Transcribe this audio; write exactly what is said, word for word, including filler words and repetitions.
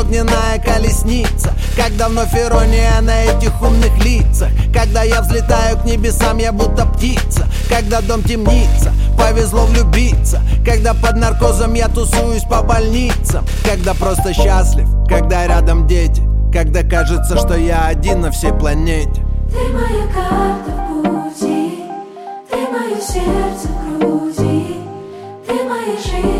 огненная колесница, когда вновь ирония на этих умных лицах, когда я взлетаю к небесам, я будто птица, когда дом темнится, повезло влюбиться, когда под наркозом я тусуюсь по больницам, когда просто счастлив, когда рядом дети, когда кажется, что я один на всей планете. Ты моя карта в пути, ты мое сердце в груди, ты моя жизнь.